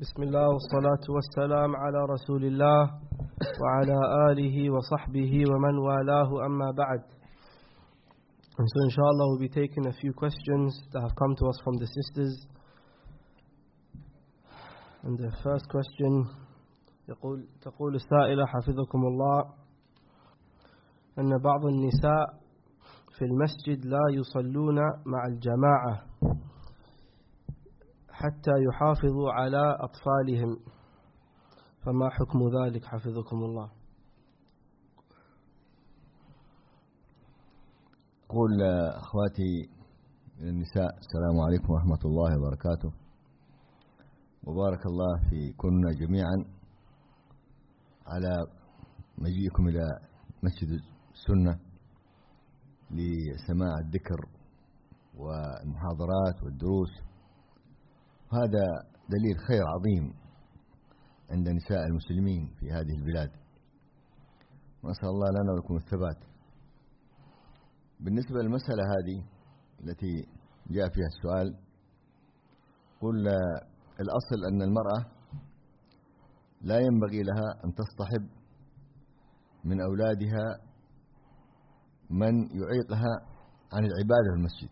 بسم الله والصلاة والسلام على رسول الله وعلى آله وصحبه ومن والاه أما بعد. And so inshallah we'll be taking a few questions that have come to us from the sisters. And the first question تقول السائلة حفظكم الله أن بعض النساء في المسجد لا يصلون مع الجماعة حتى يحافظوا على أطفالهم، فما حكم ذلك حفظكم الله؟ أقول أخواتي النساء السلام عليكم ورحمة الله وبركاته، وبارك الله في كنا جميعا على مجيئكم إلى مسجد السنة لسماع الذكر والمحاضرات والدروس. هذا دليل خير عظيم عند نساء المسلمين في هذه البلاد، ونسأل الله لنا ولكم الثبات. بالنسبة للمسألة هذه التي جاء فيها السؤال، قل الأصل أن المرأة لا ينبغي لها أن تصطحب من أولادها من يعيقها عن العبادة في المسجد،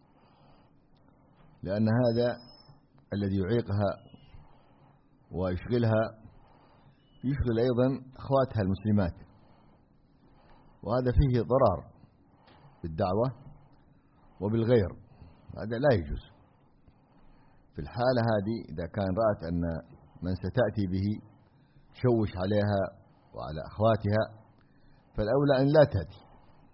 لأن هذا الذي يعيقها ويشغلها يشغل أيضا أخواتها المسلمات، وهذا فيه ضرر بالدعوة وبالغير، هذا لا يجوز. في الحالة هذه إذا كان رأت أن من ستأتي به تشوش عليها وعلى أخواتها، فالأولى أن لا تأتي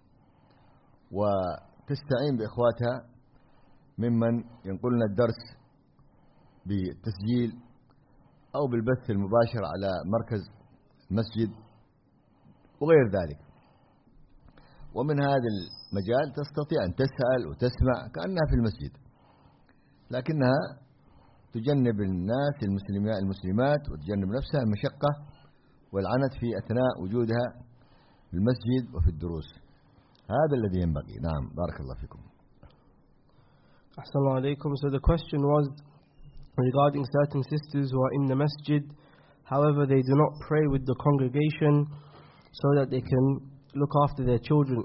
وتستعين بإخواتها ممن ينقلن الدرس بالتسجيل أو بالبث المباشر على مركز المسجد وغير ذلك. ومن هذا المجال تستطيع أن تسأل وتسمع كأنها في المسجد، لكنها تجنب الناس المسلمات وتجنب نفسها المشقة والعنت في أثناء وجودها في المسجد وفي الدروس. هذا الذي ينبغي. نعم، بارك الله فيكم. أحسن الله عليكم. So the question was regarding certain sisters who are in the masjid, however they do not pray with the congregation so that they can look after their children.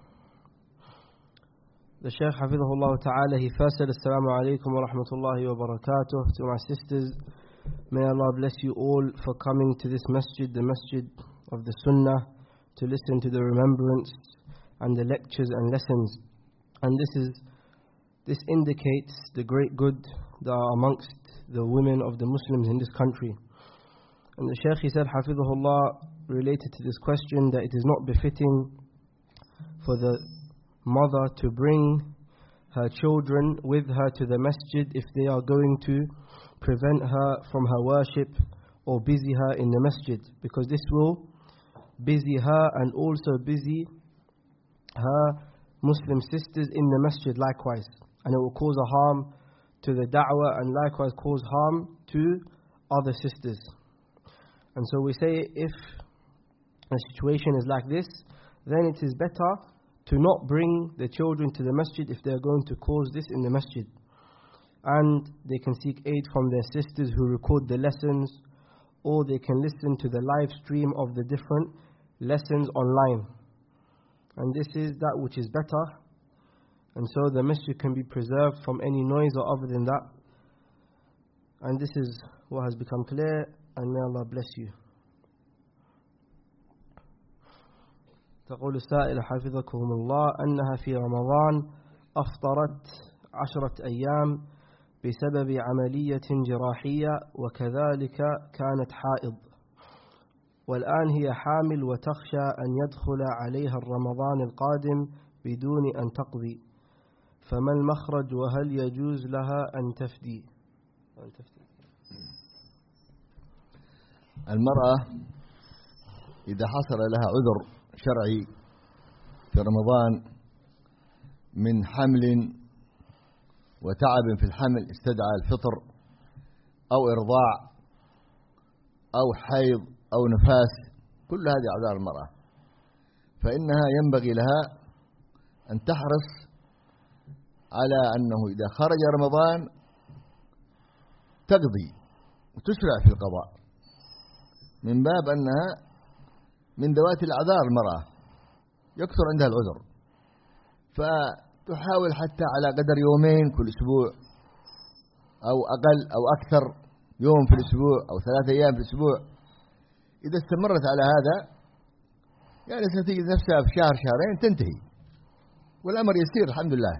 The Shaykh Hafidhahullah Ta'ala, he first said Assalamu alaikum wa rahmatullahi wa barakatuh to my sisters. May Allah bless you all for coming to this masjid, the masjid of the Sunnah, to listen to the remembrance and the lectures and lessons. And this indicates the great good that are amongst the women of the Muslims in this country. And the Shaykh, he said Hafidhahullah, related to this question, that it is not befitting for the mother to bring her children with her to the masjid if they are going to prevent her from her worship or busy her in the masjid, because this will busy her and also busy her Muslim sisters in the masjid likewise, and it will cause a harm to the da'wah and likewise cause harm to other sisters. And so we say, if a situation is like this, then it is better to not bring the children to the masjid if they are going to cause this in the masjid. And they can seek aid from their sisters who record the lessons, or they can listen to the live stream of the different lessons online. And this is that which is better. And so the masjid can be preserved from any noise or other than that. And this is what has become clear, and may Allah bless you. تقول السائلة حفظكم الله أنها في رمضان أفطرت 10 أيام بسبب عملية جراحية، وكذلك كانت حائض، والآن هي حامل وتخشى أن يدخل عليها الرمضان القادم بدون أن تقضي، فما المخرج وهل يجوز لها أن تفدي؟ المرأة إذا حصل لها عذر شرعي في رمضان من حمل وتعب في الحمل استدعى الفطر أو إرضاع أو حيض أو نفاس، كل هذه أعذار المرأة، فإنها ينبغي لها أن تحرص على أنه إذا خرج رمضان تقضي وتسرع في القضاء من باب أنها من ذوات الأعذار المرأة يكثر عندها العذر، فتحاول حتى على قدر يومين كل أسبوع أو أقل أو أكثر، يوم في الأسبوع أو 3 أيام في الأسبوع. إذا استمرت على هذا يعني ستجد نفسها في شهر شهرين تنتهي والأمر يسير الحمد لله.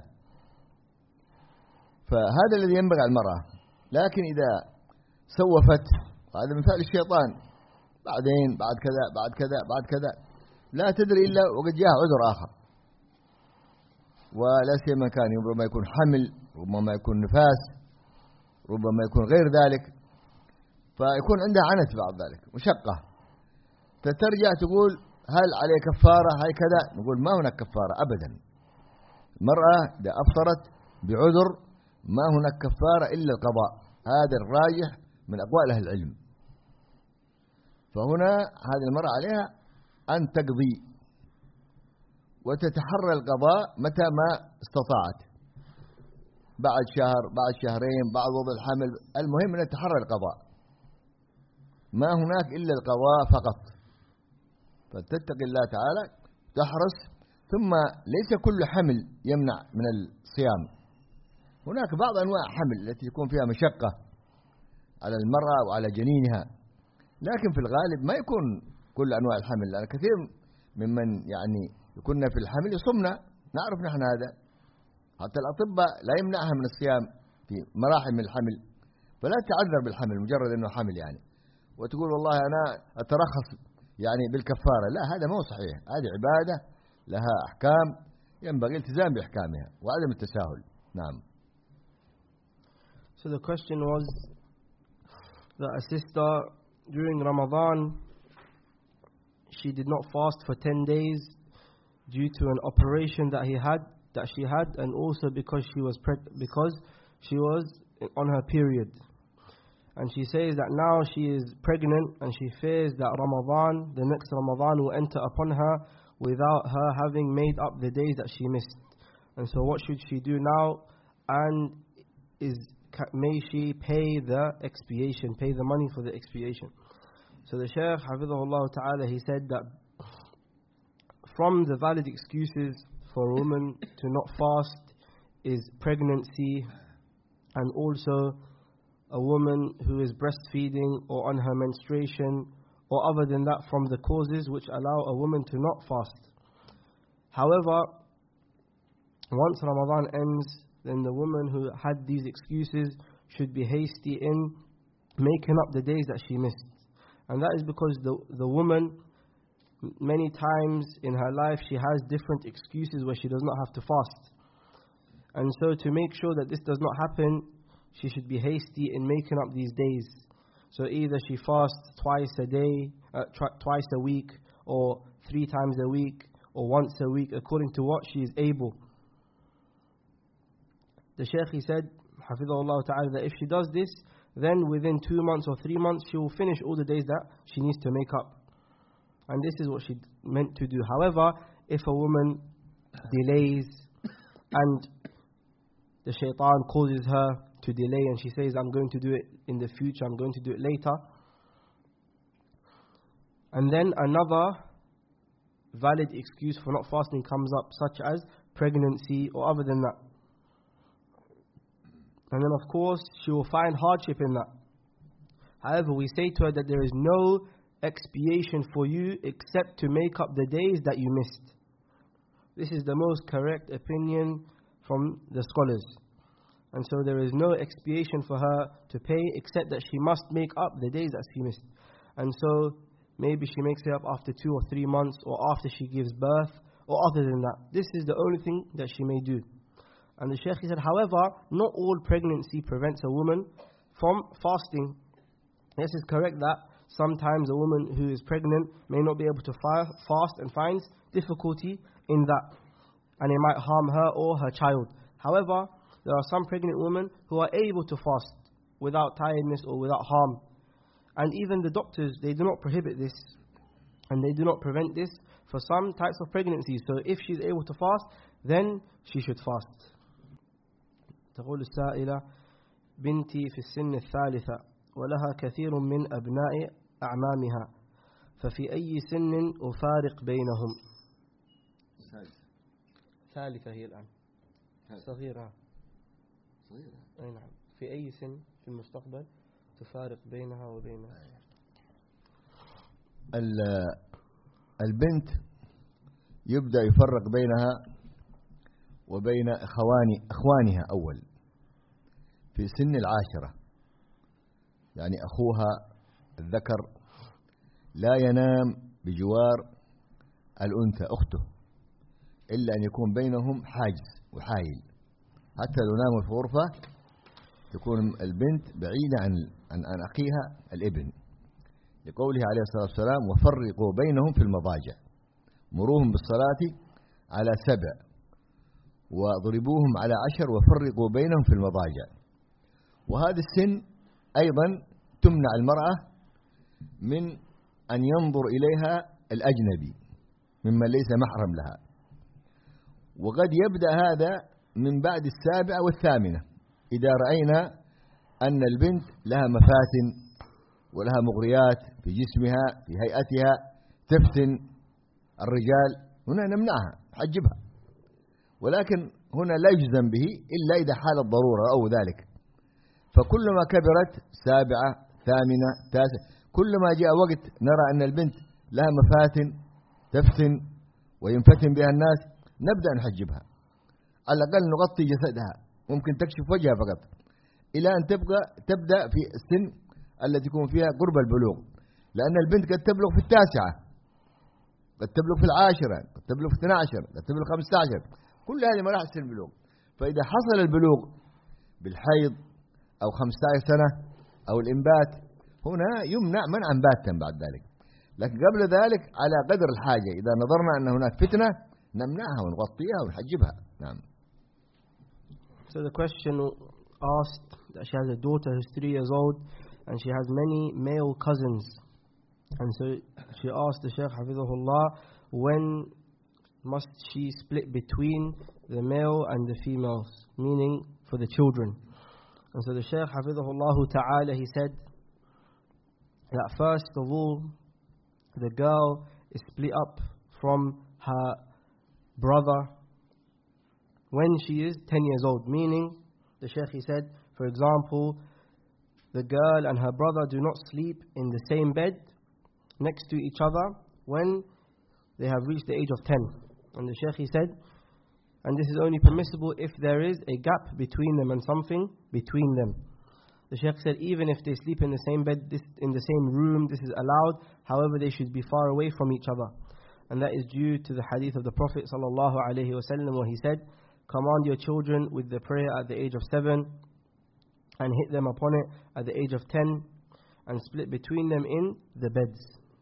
فهذا الذي ينبغي على المرأة. لكن إذا سوفت، هذا مثال الشيطان، بعدين بعد كذا بعد كذا بعد كذا، لا تدري إلا وقد جاء عذر آخر، ولا سيما كان ربما يكون حمل، ربما يكون نفاس، ربما يكون غير ذلك، فيكون عندها عنت بعد ذلك مشقة، فترجع تقول هل عليه كفارة هاي كذا؟ نقول ما هناك كفارة أبدا. المرأة إذا أفطرت بعذر ما هناك كفارة إلا القضاء، هذا الراجح من أقوال أهل العلم. فهنا هذه المرأة عليها أن تقضي وتتحرى القضاء متى ما استطاعت، بعد شهر، بعد شهرين، بعد وضع الحمل، المهم أن تتحرى القضاء، ما هناك إلا القضاء فقط. فتتقي الله تعالى تحرص. ثم ليس كل حمل يمنع من الصيام، هناك بعض أنواع حمل التي يكون فيها مشقة على المرأة وعلى جنينها، لكن في الغالب ما يكون كل أنواع الحمل، لأن كثير ممن يعني يكون في الحمل يصمنا، نعرف نحن هذا، حتى الأطباء لا يمنعها من الصيام في مراحل من الحمل، فلا تعذر بالحمل مجرد أنه حمل يعني وتقول والله أنا أترخص يعني بالكفارة، لا، هذا مو صحيح. هذه عبادة لها أحكام ينبغي الالتزام بأحكامها وعدم التساهل. نعم. So the question was that a sister during Ramadan, she did not fast for 10 days due to an operation that she had, and also because she was on her period. And she says that now she is pregnant and she fears that the next Ramadan will enter upon her without her having made up the days that she missed. And so what should she do now? And may she pay the money for the expiation? So the Shaykh, Hafidhahullah Ta'ala, he said that from the valid excuses for a woman to not fast is pregnancy, and also a woman who is breastfeeding or on her menstruation, or other than that from the causes which allow a woman to not fast. However, once Ramadan ends, then the woman who had these excuses should be hasty in making up the days that she missed. And that is because the woman, many times in her life, she has different excuses where she does not have to fast. And so to make sure that this does not happen, she should be hasty in making up these days. So either she fasts twice a week, or 3 times a week, or once a week, according to what she is able. The Shaykh, he said, Hafidhahullah Ta'ala, that if she does this, then within 2 months or 3 months, she will finish all the days that she needs to make up. And this is what she meant to do. However, if a woman delays and the shaitan causes her to delay and she says, I'm going to do it in the future, I'm going to do it later, and then another valid excuse for not fasting comes up, such as pregnancy or other than that, and then of course she will find hardship in that. However, we say to her that there is no expiation for you except to make up the days that you missed. This is the most correct opinion from the scholars. And so there is no expiation for her to pay except that she must make up the days that she missed. And so maybe she makes it up after 2 or 3 months, or after she gives birth, or other than that. This is the only thing that she may do. And the Shaykh, he said, however, not all pregnancy prevents a woman from fasting. Yes, it's correct that sometimes a woman who is pregnant may not be able to fast and finds difficulty in that, and it might harm her or her child. However, there are some pregnant women who are able to fast without tiredness or without harm. And even the doctors, they do not prohibit this, and they do not prevent this for some types of pregnancies. So if she's able to fast, then she should fast. تقول السائلة: بنتي في السن الثالثة ولها كثير من أبناء أعمامها، ففي أي سن أفارق بينهم؟ ثالثة هي الآن، صغيرة. أي نعم. في أي سن في المستقبل تفارق بينها وبينها؟ البنت يبدأ يفرق بينها وبين أخوانها أول في سن 10، يعني أخوها الذكر لا ينام بجوار الأنثى أخته إلا أن يكون بينهم حاجز وحائل، حتى لو ناموا في غرفة تكون البنت بعيدة عن أخيها الابن، لقوله عليه الصلاة والسلام: وفرقوا بينهم في المضاجع، مروهم بالصلاة على 7 وضربوهم على 10 وفرقوا بينهم في المضاجع. وهذا السن أيضا تمنع المرأة من أن ينظر إليها الأجنبي ممن ليس محرم لها، وقد يبدأ هذا من بعد 7 و8 إذا رأينا أن البنت لها مفاتن ولها مغريات في جسمها في هيئتها تفتن الرجال، هنا نمنعها حجبها، ولكن هنا لا يجزم به إلا إذا حال الضرورة أو ذلك. فكلما كبرت 7 8 9 كلما جاء وقت نرى أن البنت لها مفاتن تفتن وينفتن بها الناس نبدأ نحجبها، على الأقل نغطي جسدها، ممكن تكشف وجهها فقط، إلى أن تبدأ في السن التي يكون فيها قرب البلوغ، لأن البنت قد تبلغ في 9 قد تبلغ في 10 قد تبلغ في 12 قد تبلغ 15، كل هذه مراحل سن البلوغ. فإذا حصل البلوغ بالحيض أو 15 سنة أو الإنبات هنا يمنع منعا باتا بعد ذلك، لكن قبل ذلك على قدر الحاجة إذا نظرنا أن هناك فتنة نمنعها ونغطيها ونحجبها. نعم. So the question asked that she has a daughter who's 3 years old and she has many male cousins, and so she asked the Shaykh Hafidhahullah, when must she split between the male and the females, meaning for the children? And so the Shaykh Hafidhahullah Ta'ala, he said that first of all the girl is split up from her brother when she is 10 years old, meaning the Shaykh, he said, for example, the girl and her brother do not sleep in the same bed next to each other when they have reached the age of 10. And the Shaykh, he said, and this is only permissible if there is a gap between them and something between them. The Shaykh said even if they sleep in the same bed, in the same room, this is allowed, however they should be far away from each other. And that is due to the hadith of the Prophet sallallahu alaihi wasallam, where he said, command your children with the prayer at the age of 7 and hit them upon it at the age of 10 and split between them in the beds.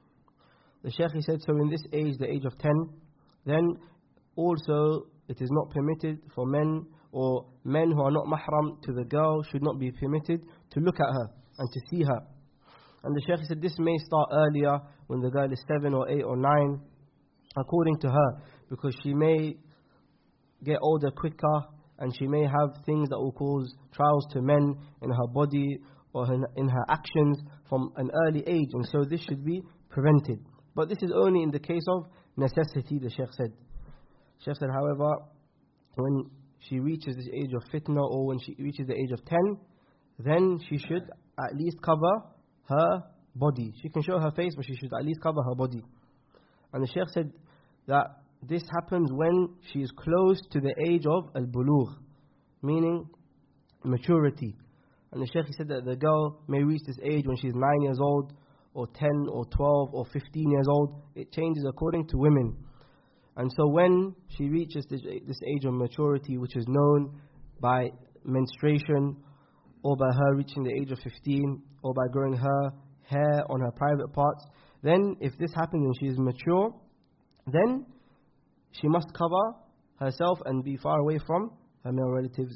The Shaykh, he said, so in this age, the age of 10, then also it is not permitted for men, or men who are not mahram to the girl should not be permitted to look at her and to see her. And the Shaykh said this may start earlier when the girl is 7 or 8 or 9 according to her, because she may get older quicker and she may have things that will cause trials to men in her body or in her actions from an early age, and so this should be prevented. But this is only in the case of necessity, the Shaykh said. Shaykh said, however, when she reaches this age of fitna, or when she reaches the age of 10, then she should at least cover her body. She can show her face, but she should at least cover her body. And the Shaykh said that this happens when she is close to the age of al-bulugh, meaning maturity. And the Shaykh said that the girl may reach this age when she is 9 years old, or 10, or 12, or 15 years old. It changes according to women. And so when she reaches this age of maturity, which is known by menstruation, or by her reaching the age of 15, or by growing her hair on her private parts, then if this happens when she is mature, then she must cover herself and be far away from her male relatives.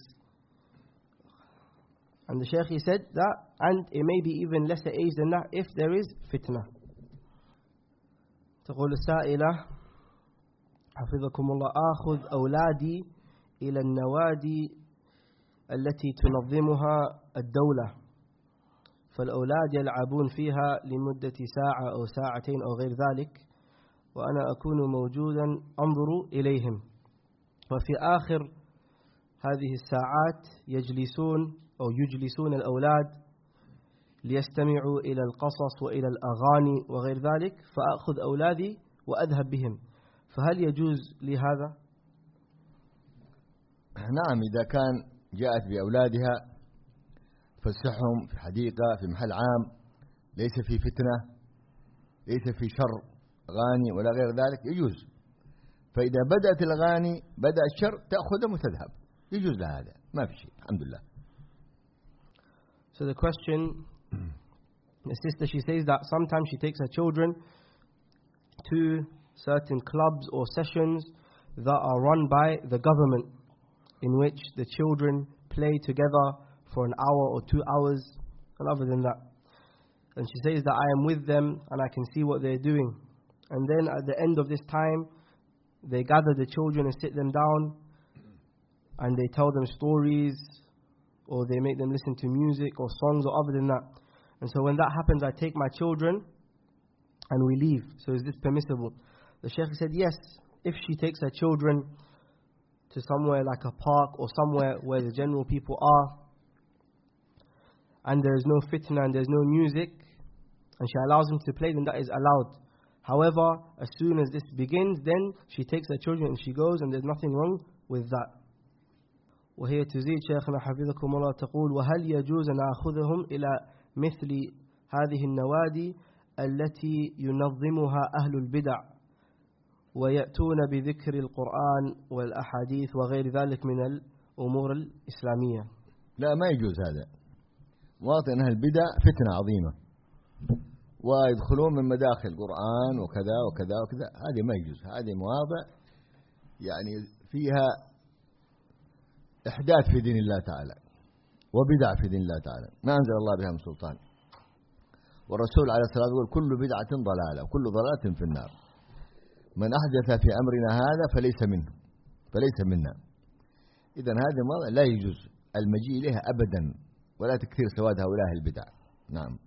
And the Shaykh, he said that, and it may be even lesser age than that if there is fitna. تقول السائلة حفظكم الله: آخذ أولادي إلى النوادي التي تنظمها الدولة، فالأولاد يلعبون فيها لمدة ساعة أو ساعتين أو غير ذلك، وأنا أكون موجودا أنظر إليهم، وفي آخر هذه الساعات يجلسون الأولاد ليستمعوا إلى القصص وإلى الأغاني وغير ذلك، فأخذ أولادي وأذهب بهم، فهل يجوز لي هذا؟ نعم، إذا كان جاءت بأولادها فسحهم في حديقة في محل عام ليس في فتنة ليس في شر أغاني ولا غير ذلك يجوز. فإذا بدأت الأغاني بدأ الشر تأخذهم وتذهب، يجوز لها هذا، ما في شيء، الحمد لله. So the question, the sister, she says that sometimes she takes her children to certain clubs or sessions that are run by the government, in which the children play together for an hour or 2 hours and other than that. And she says that I am with them and I can see what they're doing. And then at the end of this time, they gather the children and sit them down and they tell them stories, or they make them listen to music or songs or other than that. And so when that happens, I take my children and we leave. So is this permissible? The Shaykh said yes, if she takes her children to somewhere like a park or somewhere where the general people are, and there is no fitna and there is no music, and she allows them to play, then that is allowed. However, as soon as this begins, then she takes her children and she goes, and there's nothing wrong with that. وهي تزيد شيخنا حفظكم الله تقول: وهل يجوز أن أخذهم إلى مثل هذه النوادي التي ينظمها أهل البدع ويأتون بذكر القرآن والأحاديث وغير ذلك من الأمور الإسلامية؟ لا، ما يجوز هذا. مواطن أهل البدع فتنة عظيمة، ويدخلون من مداخل القرآن وكذا وكذا وكذا، هذه ما يجوز. هذه مواضع يعني فيها إحداث في دين الله تعالى وبدع في دين الله تعالى، ما أنزل الله بها من سلطان. والرسول عليه الصلاة والسلام يقول: كل بدعة ضلالة وكل ضلالة في النار، من أحدث في أمرنا هذا فليس منا. إذن هذه المواضع لا يجوز المجيء إليها أبدا، ولا تكثير سواد هؤلاء البدع. نعم.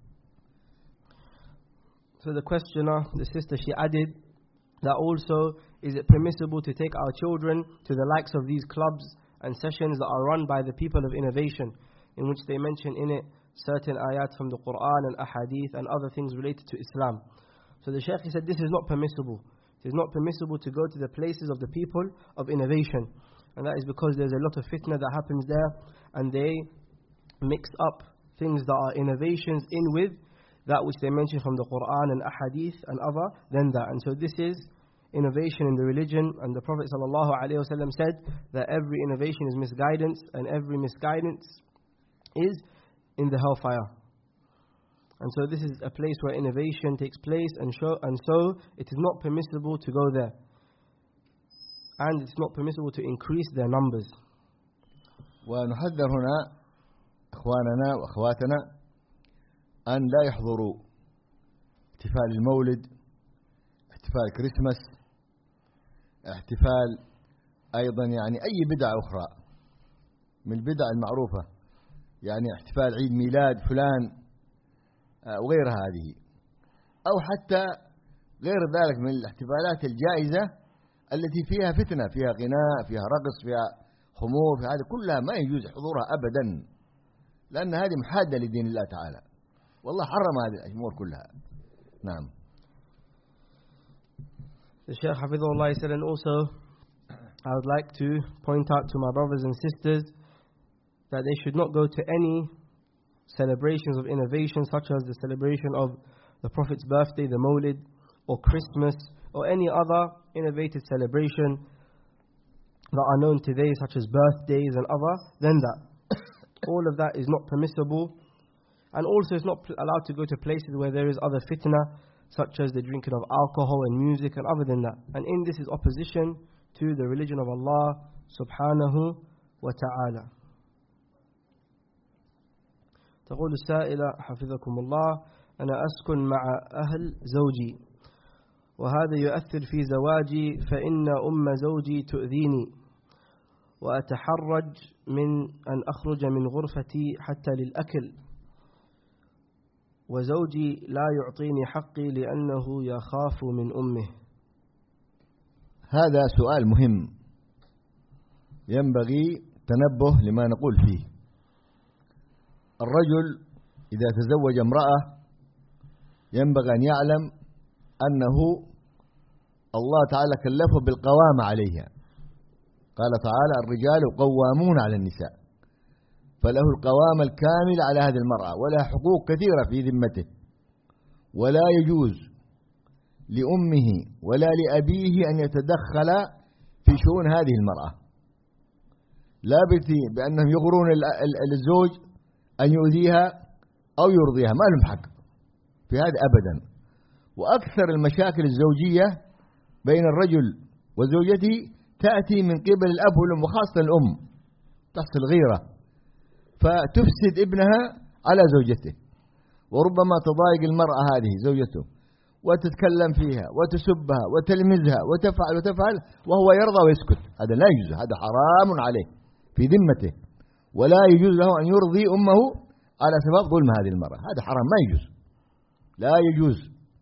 So the questioner, the sister, she added that also, is it permissible to take our children to the likes of these clubs and sessions that are run by the people of innovation, in which they mention in it certain ayat from the Quran and ahadith and other things related to Islam? So the Shaykh said this is not permissible. It is not permissible to go to the places of the people of innovation, and that is because there's a lot of fitna that happens there, and they mix up things that are innovations in with that which they mention from the Quran and ahadith and other than that. And so this is innovation in the religion, and the Prophet ﷺ said that every innovation is misguidance, and every misguidance is in the hellfire. And so this is a place where innovation takes place, and so it is not permissible to go there, and it's not permissible to increase their numbers. ونحذر هنا إخواننا وأخواتنا أن لا يحضروا احتفال المولد، احتفال كريسماس، احتفال أيضا يعني أي بدعة أخرى من البدع المعروفة، يعني احتفال عيد ميلاد فلان وغير هذه، أو حتى غير ذلك من الاحتفالات الجائزة التي فيها فتنة، فيها غناء، فيها رقص، فيها خمور، في هذه كلها ما يجوز حضورها أبدا، لأن هذه محادة لدين الله تعالى، والله حرم هذه الأمور كلها. نعم. The Shaykh Hafidhullah said, and also I would like to point out to my brothers and sisters that they should not go to any celebrations of innovation, such as the celebration of the Prophet's birthday, the Mawlid, or Christmas, or any other innovative celebration that are known today, such as birthdays and other than that. All of that is not permissible, and also it's not allowed to go to places where there is other fitna, such as the drinking of alcohol and music and other than that. And in this is opposition to the religion of Allah subhanahu wa ta'ala. تقول السائلة حفظكم الله: أنا أسكن مع أهل زوجي وهذا يؤثر في زواجي، فإن أم زوجي تؤذيني وأتحرج من أن أخرج من غرفتي حتى للأكل، وزوجي لا يعطيني حقي لأنه يخاف من أمه. هذا سؤال مهم ينبغي تنبه لما نقول فيه. الرجل إذا تزوج امرأة ينبغي أن يعلم أنه الله تعالى كلفه بالقوامة عليها. قال تعالى: الرجال قوامون على النساء، فله القوامة الكاملة على هذه المرأة، ولها حقوق كثيرة في ذمته، ولا يجوز لأمه ولا لأبيه أن يتدخل في شؤون هذه المرأة، لا بأنهم يغرون الزوج أن يؤذيها أو يرضيها، ما لهم حق في هذا أبدا. وأكثر المشاكل الزوجية بين الرجل وزوجته تأتي من قبل الأب والأم، وخاصة الأم تحصل غيرة فتفسد ابنها على زوجته، وربما تضايق المرأة هذه زوجته وتتكلم فيها وتسبها وتلمزها وتفعل وهو يرضى ويسكت. هذا لا يجوز، هذا حرام عليه في ذمته، ولا يجوز له أن يرضي أمه على سبب ظلم هذه المرأة. هذا حرام، ما يجوز، لا يجوز.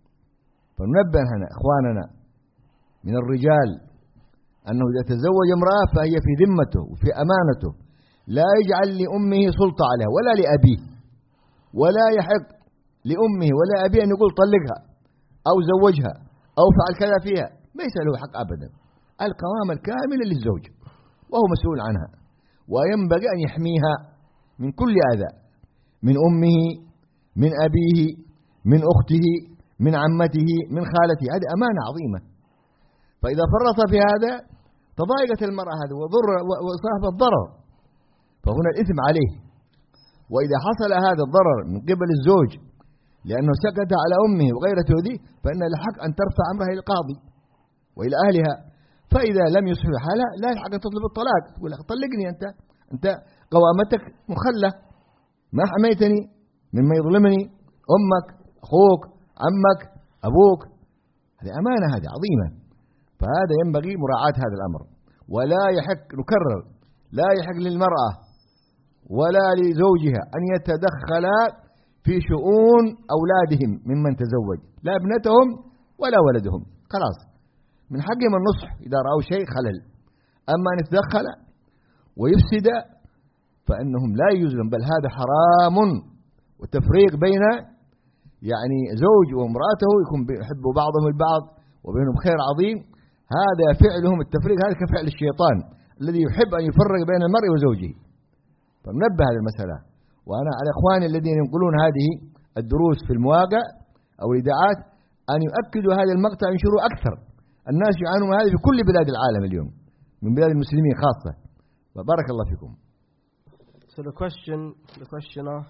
فننبه هنا إخواننا من الرجال أنه إذا تزوج امرأة فهي في ذمته وفي أمانته، لا يجعل لأمه سلطة عليها ولا لأبيه، ولا يحق لأمه ولا أبيه أن يقول طلقها أو زوجها أو فعل كذا فيها، ليس له حق أبدا. القوامة الكاملة للزوج وهو مسؤول عنها، وينبغي أن يحميها من كل أذى، من أمه، من أبيه، من أخته، من عمته، من خالته. هذه أمانة عظيمة. فإذا فرط في هذا تضايقت المرأة هذا وصاحب الضرر، فهنا الإثم عليه. وإذا حصل هذا الضرر من قبل الزوج لأنه سكت على أمه وغير تؤذيه، فإن الحق أن ترفع أمرها إلى القاضي وإلى أهلها. فإذا لم يصلح حالها لا الحق أن تطلب الطلاق، تقول طلقني، أنت قوامتك مخلة، ما حميتني مما يظلمني، أمك، أخوك، عمك، أبوك. هذه أمانة، هذه عظيمة. فهذا ينبغي مراعاة هذا الأمر. ولا يحق، نكرر، لا يحق للمرأة ولا لزوجها أن يتدخلا في شؤون أولادهم ممن تزوج، لا ابنتهم ولا ولدهم. خلاص من حقهم النصح إذا رأوا شيء خلل، أما أن يتدخل ويفسد فإنهم لا يجوزون، بل هذا حرام. والتفريق بين يعني زوج وامرأته يكون يحبوا بعضهم البعض وبينهم خير عظيم، هذا فعلهم التفريق، هذا كفعل الشيطان الذي يحب أن يفرق بين المرء وزوجه. فننبه هذه المسألة. وأنا على إخواني الذين ينقلون هذه الدروس في المواقع أو الإذاعات أن يؤكدوا هذا المقطع، ينشروا أكثر. الناس يعانون هذا في كل بلاد العالم اليوم، من بلاد المسلمين خاصة. وبارك الله فيكم. So the questioner,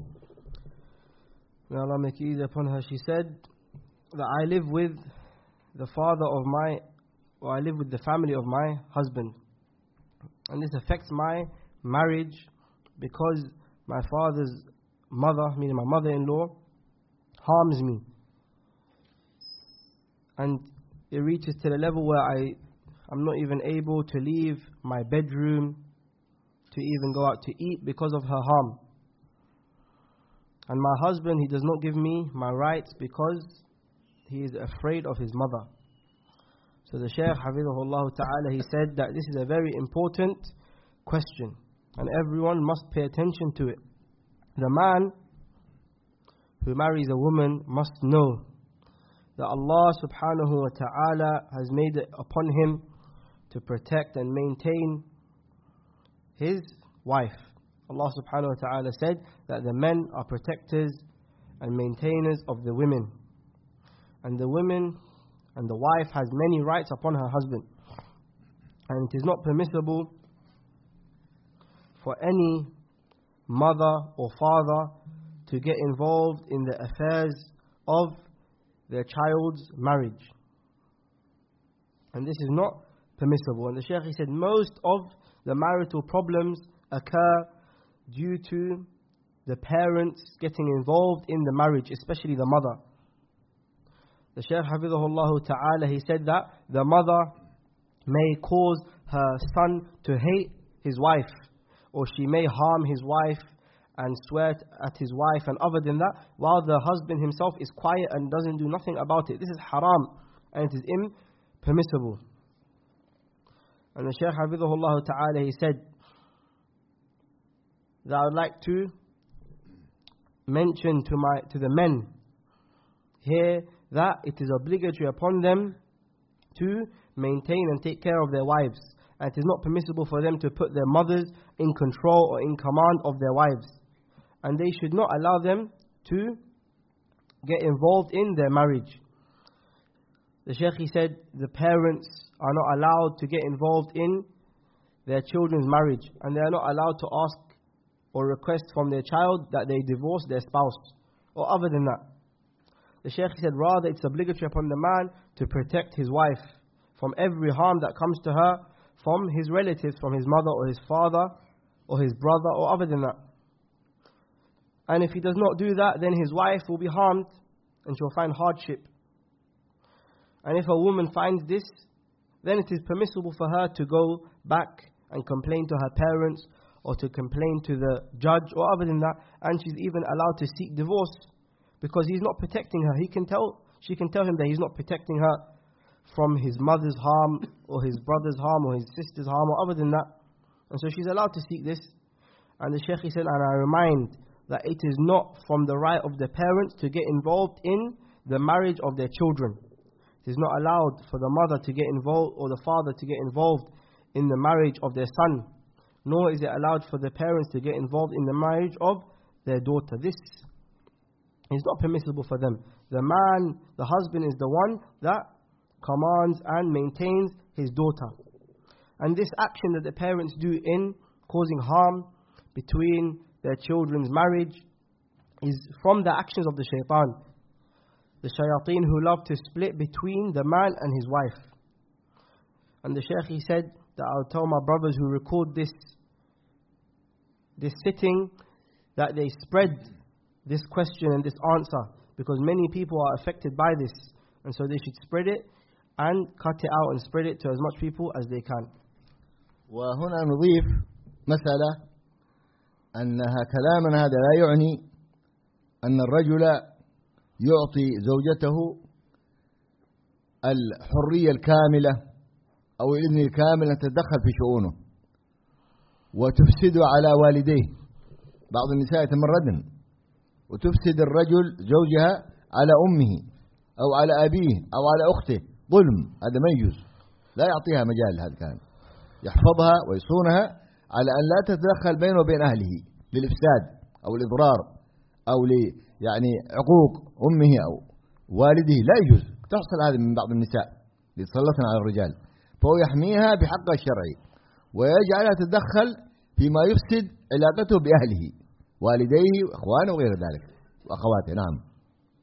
may Allah make it easy upon her, she said that I live with the family of my husband, and this affects my marriage because my father's mother, meaning my mother-in-law, harms me, and it reaches to the level where I'm not even able to leave my bedroom to even go out to eat because of her harm. And my husband, he does not give me my rights because he is afraid of his mother. So the Shaykh Hafidhahullah Ta'ala, he said that this is a very important question and everyone must pay attention to it. The man who marries a woman must know that Allah Subhanahu wa Ta'ala has made it upon him to protect and maintain his wife. Allah Subhanahu wa Ta'ala said that the men are protectors and maintainers of the women, and the women and the wife has many rights upon her husband, and it is not permissible for any mother or father to get involved in the affairs of their child's marriage, and this is not permissible. And the Shaykh, he said most of the marital problems occur due to the parents getting involved in the marriage, especially the mother. The Shaykh Hafidhahullah Ta'ala, he said that the mother may cause her son to hate his wife, or she may harm his wife and swear at his wife and other than that, while the husband himself is quiet and doesn't do nothing about it. This is haram and it is impermissible. And the Shaykh Hafidhahullah Ta'ala, he said that I would like to mention to the men here that it is obligatory upon them to maintain and take care of their wives. And it is not permissible for them to put their mothers in control or in command of their wives. And they should not allow them to get involved in their marriage. The Shaykh, he said, the parents are not allowed to get involved in their children's marriage. And they are not allowed to ask or request from their child that they divorce their spouse, or other than that. The Shaykh said, rather it's obligatory upon the man to protect his wife from every harm that comes to her from his relatives, from his mother or his father or his brother or other than that. And if he does not do that, then his wife will be harmed and she'll find hardship. And if a woman finds this, then it is permissible for her to go back and complain to her parents or to complain to the judge or other than that, and she's even allowed to seek divorce because he's not protecting her. She can tell him that he's not protecting her from his mother's harm or his brother's harm or his sister's harm or other than that. And so she's allowed to seek this. And the Shaykh said, and I remind that it is not from the right of the parents to get involved in the marriage of their children. It is not allowed for the mother to get involved or the father to get involved in the marriage of their son. Nor is it allowed for the parents to get involved in the marriage of their daughter. This is not permissible for them. The man, the husband, is the one that commands and maintains his daughter. And this action that the parents do in causing harm between their children's marriage is from the actions of the shaitan. The shayateen who love to split between the man and his wife. And the Shaykh, he said that I'll tell my brothers who record this sitting that they spread this question and this answer, because many people are affected by this, and so they should spread it and cut it out and spread it to as much people as they can. وهنا نضيف مسألة أنها كلامنا هذا لا يعني أن الرجل يعطي زوجته الحرية الكاملة أو الإذن الكامل أن تتدخل في شؤونه وتفسد على والديه. بعض النساء يتمردن وتفسد الرجل زوجها على أمه أو على أبيه أو على أخته. ظلم، هذا ما يجوز، لا يعطيها مجال. هذا كان يحفظها ويصونها على أن لا تتدخل بينه وبين أهله للإفساد أو الإضرار أو يعني عقوق أمه أو والده. لا يجوز. تحصل هذا من بعض النساء يتسلطن على الرجال، فهو يحميها بحقها الشرعي ويجعلها تتدخل فيما يفسد علاقته بأهله، والديه وإخوانه وغير ذلك وأخواته. نعم.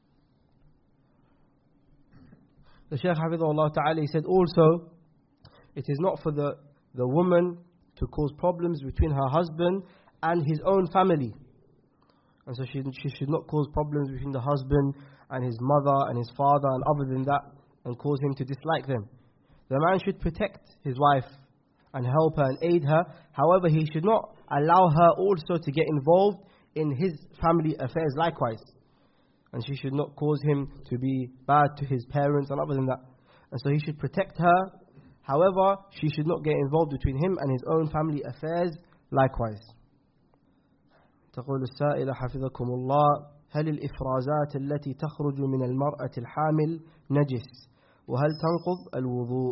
The Shaykh Hafidhahullah Ta'ala, he said also, it is not for the woman to cause problems between her husband and his own family. And so she should not cause problems between the husband and his mother and his father and other than that, and cause him to dislike them. The man should protect his wife and help her and aid her. However, he should not allow her also to get involved in his family affairs likewise. And she should not cause him to be bad to his parents and other than that. And so he should protect her. However, she should not get involved between him and his own family affairs likewise. تقول السائلة حفظكم الله: هل الإفرازات التي تخرج من المرأة الحامل نجس؟ وهل تنقض الوضوء؟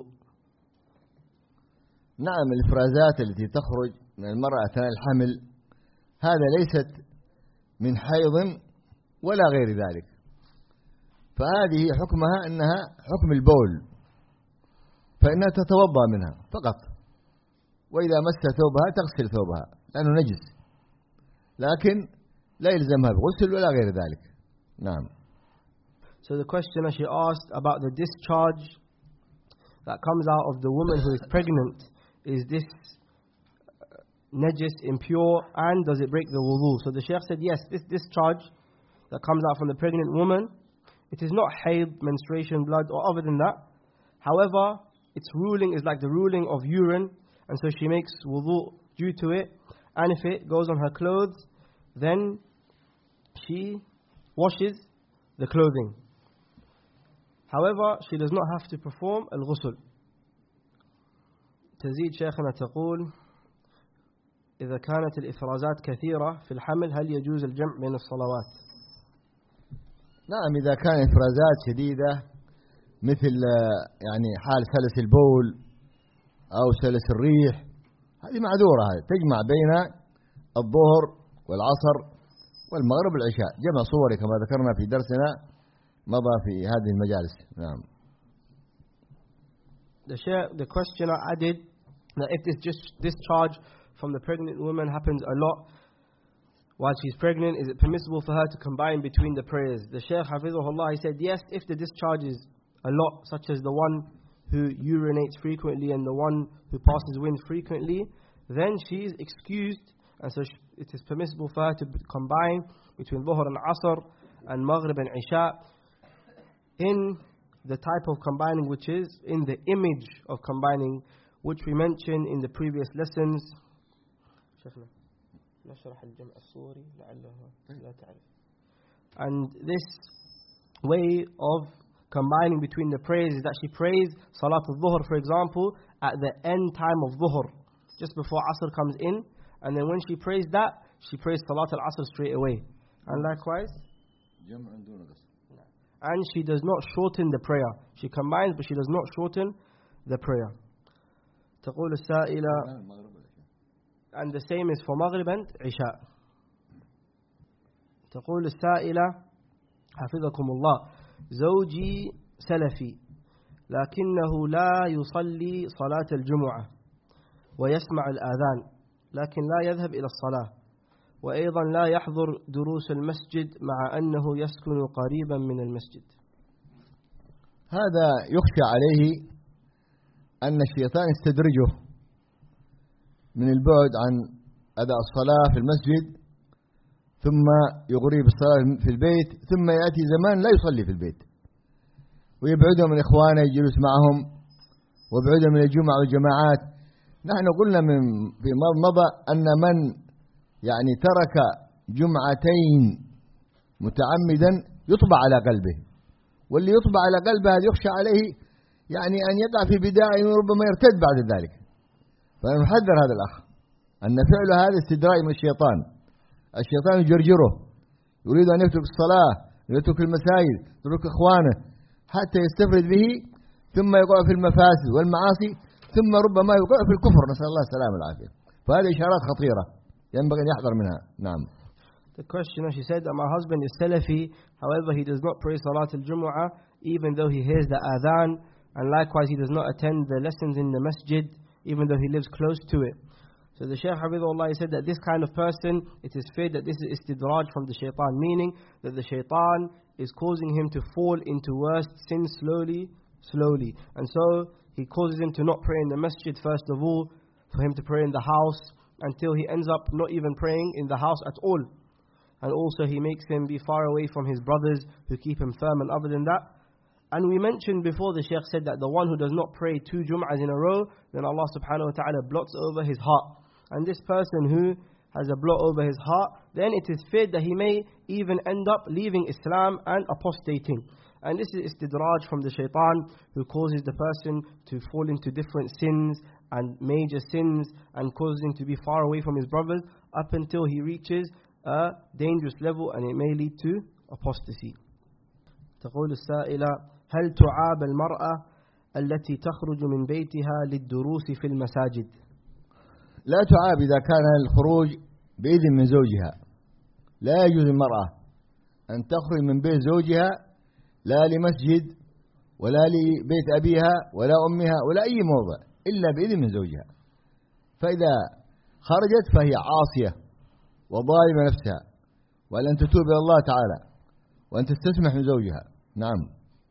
نعم، الإفرازات التي تخرج من المرأة أثناء الحمل هذا ليست من حيض ولا غير ذلك، فهذه حكمها أنها حكم البول، فإنها تتوضأ منها فقط، وإذا مس ثوبها تغسل ثوبها لأنه نجس، لكن لا يلزمها بغسل ولا غير ذلك. نعم. So the questioner, she asked about the discharge that comes out of the woman who is pregnant. Is this najis, impure, and does it break the wudu? So the Shaykh said yes, this discharge that comes out from the pregnant woman, it is not hayd, menstruation, blood, or other than that. However, its ruling is like the ruling of urine, and so she makes wudu due to it. And if it goes on her clothes, then she washes the clothing. However, she does not have to perform الغسل. تزيد شيخنا تقول إذا كانت الإفرازات كثيرة في الحمل هل يجوز الجمع بين الصلوات؟ نعم، إذا كان إفرازات شديدة مثل يعني حال سلس البول أو سلس الريح، هذه معذورة، تجمع بين الظهر والعصر والمغرب والعشاء، جمع صوري كما ذكرنا في درسنا مضى في هذه المجالس. نعم. The questioner added that if this discharge from the pregnant woman happens a lot while she's pregnant, is it permissible for her to combine between the prayers? The Shaykh Hafizahullah, he said yes, if the discharge is a lot, such as the one who urinates frequently and the one who passes wind frequently, then she is excused, and so it is permissible for her to combine between Dhuhr and Asr and Maghrib and Isha in the type of combining which is in the image of combining, which we mentioned in the previous lessons. And this way of combining between the prayers is that she prays Salat al-Dhuhr, for example, at the end time of Dhuhr, just before Asr comes in, and then when she prays that, she prays Salat al-Asr straight away. And likewise, and she does not shorten the prayer. She combines, but she does not shorten the prayer. تقول السائلة, and the same is for Maghrib and Isha. تقول السائلة حفظكم الله زوجي سلفي لكنه لا يصلي صلاة الجمعة ويسمع الآذان لكن لا يذهب إلى الصلاة وأيضا لا يحضر دروس المسجد مع أنه يسكن قريبا من المسجد. هذا يخشى عليه أن الشيطان يستدرجه من البعد عن أداء الصلاة في المسجد، ثم يغريه بالصلاة في البيت، ثم يأتي زمان لا يصلي في البيت ويبعده من إخوانه يجلس معهم ويبعده من الجمعة والجماعات. نحن قلنا في مضى أن من يعني ترك جمعتين متعمدا يطبع على قلبه، واللي يطبع على قلبه هذا يخشى عليه يعني أن يقع في بداية وربما يرتد بعد ذلك. فنحذر هذا الأخ أن فعل هذا استدراج من الشيطان. الشيطان يجرجره، يريد أن يترك الصلاة، يترك المساجد، يترك إخوانه حتى يستفرد به، ثم يقع في المفاسد والمعاصي، ثم ربما يقع في الكفر، نسأل الله السلامة والعافية. فهذه إشارات خطيرة ينبغي أن يحذر منها. نعم. The questioner, she said that my husband is Salafi, however he does not pray Salat al-Jumu'ah even though he hears the adhan, and likewise he does not attend the lessons in the masjid even though he lives close to it. So the Shaykh Hafidhullah said that this kind of person, it is feared that this is istidraj from the shaitan, meaning that the shaitan is causing him to fall into worse sins slowly. And so he causes him to not pray in the masjid first of all, for him to pray in the house, until he ends up not even praying in the house at all. And also he makes him be far away from his brothers who keep him firm and other than that. And we mentioned before, the Shaykh said that the one who does not pray 2 Jum'ahs in a row, then Allah subhanahu wa ta'ala blots over his heart. And this person who has a blot over his heart, then it is feared that he may even end up leaving Islam and apostating. And this is istidraj from the shaitan, who causes the person to fall into different sins and major sins, and causes him to be far away from his brothers up until he reaches a dangerous level, and it may lead to apostasy. تقول السائلة هل تعاب المرأة التي تخرج من بيتها للدروس في المساجد؟ لا تعاب إذا كان الخروج بإذن من زوجها. لا يجوز للمرأة أن تخرج من بيت زوجها لا لمسجد ولا لبيت أبيها ولا أمها ولا أي موضع إلا بإذن من زوجها. فإذا خرجت فهي عاصية وظالمة نفسها، وأن تتوب إلى الله تعالى وأن تستسمح من زوجها. نعم.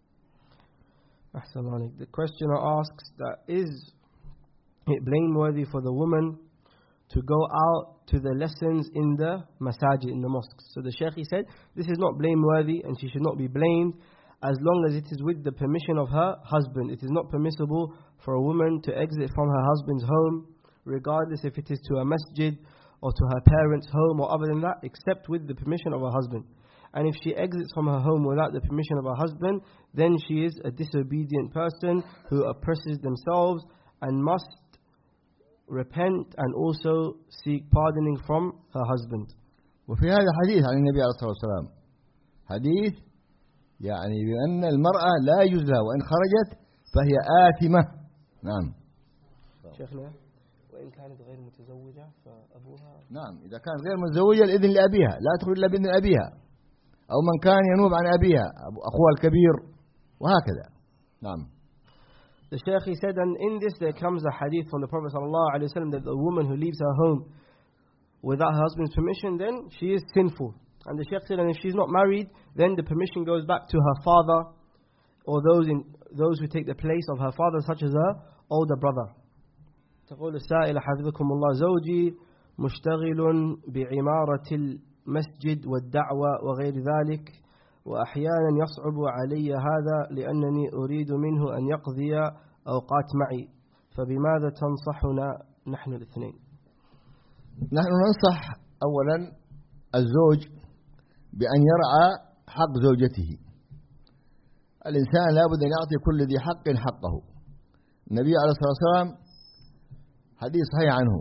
أحسن عليك. The questioner asks that is it blameworthy for the woman to go out to the lessons in the masajid, in the mosques? So the Shaykh, he said, this is not blameworthy and she should not be blamed as long as it is with the permission of her husband. It is not permissible for a woman to exit from her husband's home, regardless if it is to a masjid or to her parents' home or other than that, except with the permission of her husband. And if she exits from her home without the permission of her husband, then she is a disobedient person who oppresses themselves and must repent and also seek pardoning from her husband. وفي هذا حديث عن النبي عليه الصلاة والسلام، حديث يعني بأن المرأة لا يجوز لها وإن خرجت فهي آثمة. نعم. شيخنا وإن كانت غير متزوجة فأبوها. نعم، إذا كانت غير متزوجة الإذن لأبيها، لا تخرج إلا بإذن أبيها، أو من كان ينوب عن أبيها أخوها الكبير وهكذا. نعم. The Shaykh, he said, and in this there comes a hadith from the Prophet ﷺ that the woman who leaves her home without her husband's permission, then she is sinful. And the Shaykh said, and if she's not married, then the permission goes back to her father or those who take the place of her father, such as her older brother. تقول السائلة حفظكم الله زوجي مشتغل بعمارة المسجد والدعوة وغير ذلك، وأحيانا يصعب علي هذا لأنني أريد منه أن يقضي أوقات معي، فبماذا تنصحنا نحن الاثنين؟ نحن ننصح أولا الزوج بأن يرعى حق زوجته. الإنسان لابد أن يعطي كل ذي حق حقه. النبي عليه الصلاة والسلام حديث صحيح عنه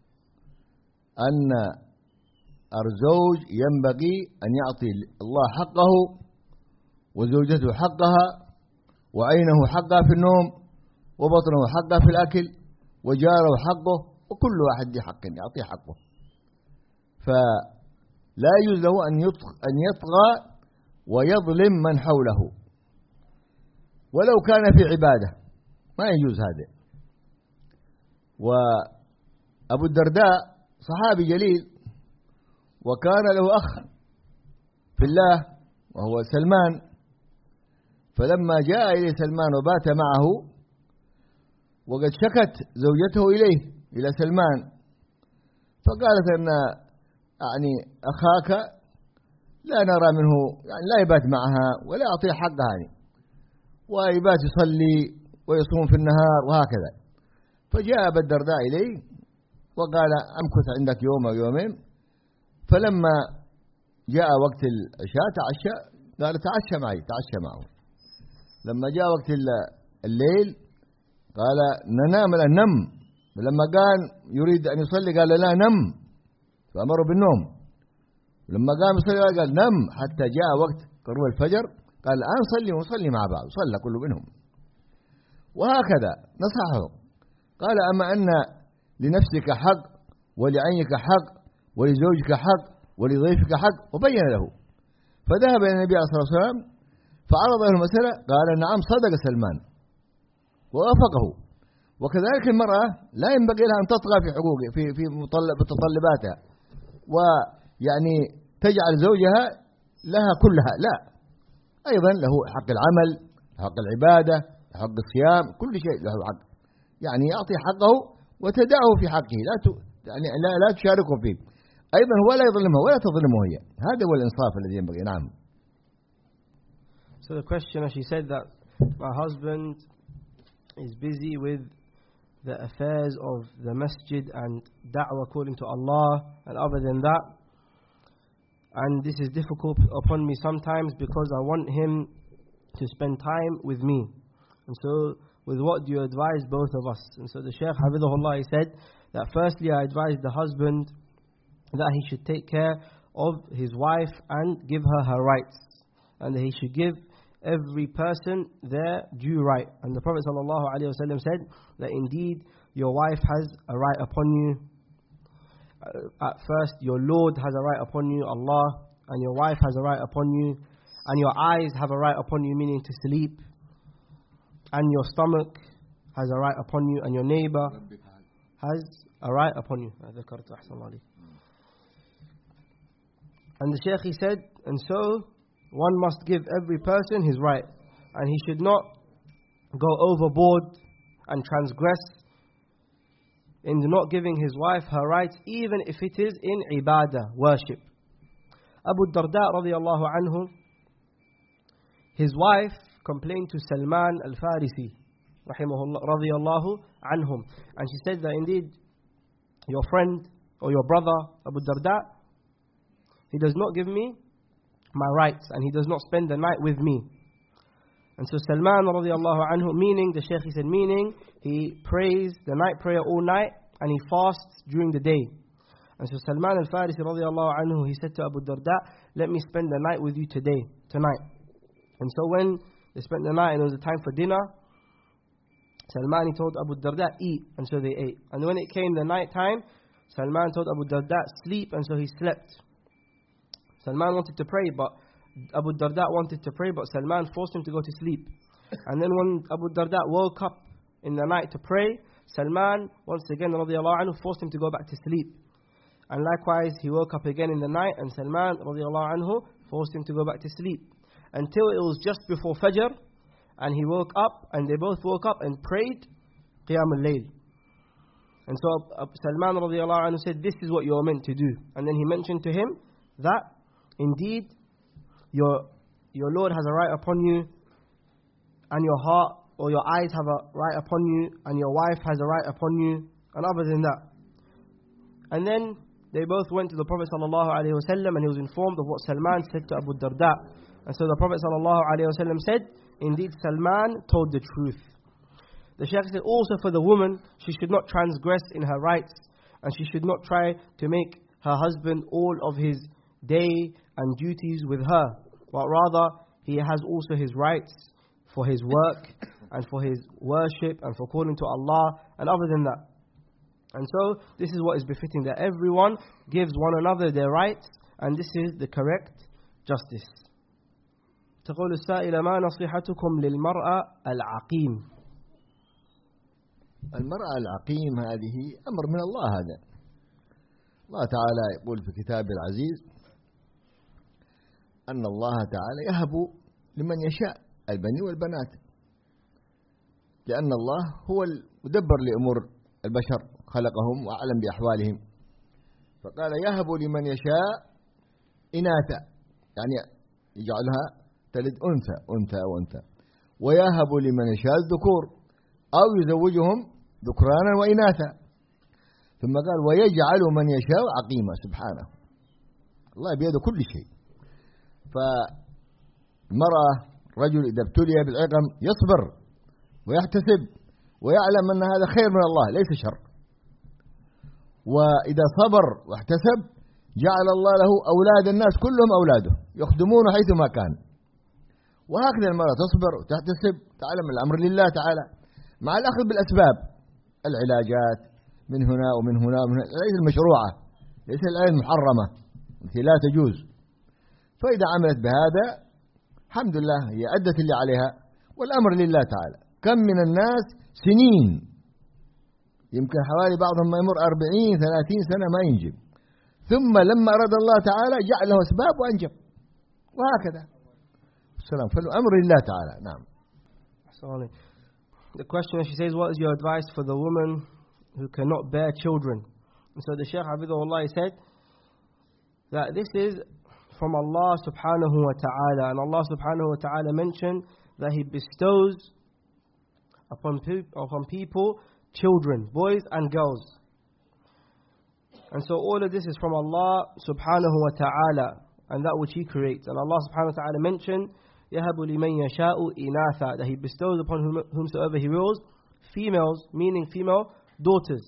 أن الزوج ينبغي أن يعطي الله حقه وزوجته حقها وعينه حقها في النوم وبطنه حقها في الأكل وجاره حقه، وكل واحد ذي حق يعطيه حقه. فلا يجوز له أن يطغى ويظلم من حوله ولو كان في عبادة، ما يجوز هذا. وأبو الدرداء صحابي جليل وكان له أخ في الله وهو سلمان، فلما جاء إليه سلمان وبات معه وقد شكت زوجته إلى سلمان، فقالت أن يعني أخاك لا نرى منه يعني لا يبات معها ولا يعطيه حقها يعني، ويبات يصلي ويصوم في النهار وهكذا. فجاء أبو الدرداء إليه وقال أمكث عندك يوم أو يومين، فلما جاء وقت العشاء تعشى، قال تعشى معه. لما جاء وقت الليل قال ننام، لا نم. لما قال يريد أن يصلي قال لا نم، فأمره بالنوم. لما قام يصلي قال نم، حتى جاء وقت قرب الفجر قال الآن صلي مع بعض، صلى كل منهم. وهكذا نصحه، قال أما أن لنفسك حق ولعينك حق ولزوجك حق ولضيفك حق، وبين له. فذهب إلى النبي عليه الصلاة والسلام فعرض له المسألة، قال نعم صدق سلمان ووافقه. وكذلك المرأة لا ينبغي لها أن تطغى في حقوقها في متطلباتها ويعني تجعل زوجها لها كلها، لا، أيضا له حق العمل، حق العبادة، حق الصيام، كل شيء له حق، يعني يعطي حقه وتدعه في حقه، لا تشاركه فيه، أيضا هو لا يظلمها ولا تظلمه هي. هذا هو الإنصاف الذي ينبغي. نعم. So the questioner, she said that my husband is busy with the affairs of the masjid and da'wah according to Allah and other than that, and this is difficult upon me sometimes because I want him to spend time with me. And so with what do you advise both of us? And so the Shaykh Hafidhahullah, he said that firstly I advise the husband that he should take care of his wife and give her rights, and that he should give every person their due right. And the Prophet ﷺ said that indeed your wife has a right upon you. At first your Lord has a right upon you, Allah, and your wife has a right upon you, and your eyes have a right upon you, meaning to sleep, and your stomach has a right upon you, and your neighbor has a right upon you. And the Shaykh, he said, and so one must give every person his right, and he should not go overboard and transgress in not giving his wife her rights, even if it is in ibadah, worship. Abu Darda radiyallahu anhu, his wife complained to Salman al-Farisi rahimahullah radiyallahu anhum, and she said that indeed your friend or your brother Abu Darda, he does not give me my rights, and he does not spend the night with me. And so Salman radiallahu anhu, meaning, the Shaykh, he said, meaning, he prays the night prayer all night, and he fasts during the day. And so Salman al-Farisi radiallahu anhu, he said to Abu Darda, let me spend the night with you tonight. And so when they spent the night and it was the time for dinner, Salman, he told Abu Darda, eat, and so they ate. And when it came the night time, Salman told Abu Darda, sleep, and so he slept. Salman wanted to pray, but Abu Darda wanted to pray, but Salman forced him to go to sleep. And then when Abu Darda woke up in the night to pray, Salman, once again, radiallahu anhu, forced him to go back to sleep. And likewise, he woke up again in the night, and Salman, radiallahu anhu, forced him to go back to sleep. Until it was just before Fajr, and he woke up, and they both woke up and prayed Qiyam al-Layl. And so Salman radiallahu anhu said, this is what you're meant to do. And then he mentioned to him that, indeed, your Lord has a right upon you, and your heart or your eyes have a right upon you, and your wife has a right upon you, and other than that. And then they both went to the Prophet ﷺ, and he was informed of what Salman said to Abu Darda. And so the Prophet ﷺ said, indeed Salman told the truth. The Shaykh said also for the woman, she should not transgress in her rights, and she should not try to make her husband all of his day and duties with her, but rather he has also his rights for his work and for his worship and for calling to Allah and other than that. And so this is what is befitting, that everyone gives one another their rights, and this is the correct justice. تقول السائلة ما نصيحتكم للمرأة العقيم. المرأة العقيم هذه أمر من الله. هذا الله تعالى يقول في كتابه العزيز أن الله تعالى يهب لمن يشاء البنين والبنات، لأن الله هو المدبر لأمور البشر، خلقهم وأعلم بأحوالهم، فقال يهب لمن يشاء إناثا، يعني يجعلها تلد أنثى وأنثى، ويهب لمن يشاء الذكور أو يزوجهم ذكرانا وإناثا، ثم قال ويجعل من يشاء عقيما. سبحانه، الله بيده كل شيء. فالمرأة رجل إذا ابتلي بالعقم يصبر ويحتسب ويعلم أن هذا خير من الله ليس شر، وإذا صبر واحتسب جعل الله له أولاد الناس كلهم أولاده يخدمون حيثما كان. وهكذا المرأة تصبر وتحتسب، تعلم الأمر لله تعالى مع الأخذ بالأسباب، العلاجات من هنا ومن هنا ومن هنا، ليس المشروعة، ليس الآية المحرمة التي لا تجوز. فإذا عملت بهذا الحمد لله هي أدت اللي عليها، والأمر لله تعالى. كم من الناس سنين، يمكن حوالي بعضهم ما يمر 40-30 سنة ما ينجب، ثم لما أراد الله تعالى جعل له أسباب وأنجب، وهكذا. السلام، فالأمر لله تعالى. نعم. Sorry. The question, she says, what is your advice for the woman who cannot bear children? And so the Shaykh Hafidhahullah said that this is from Allah subhanahu wa ta'ala, and Allah subhanahu wa ta'ala mentioned that He bestows upon people children, boys and girls. And so all of this is from Allah subhanahu wa ta'ala, and that which He creates. And Allah subhanahu wa ta'ala mentioned يَهَبُ لِمَنْ يَشَاءُ إِنَاثًا, that He bestows upon whomsoever He wills females, meaning female daughters.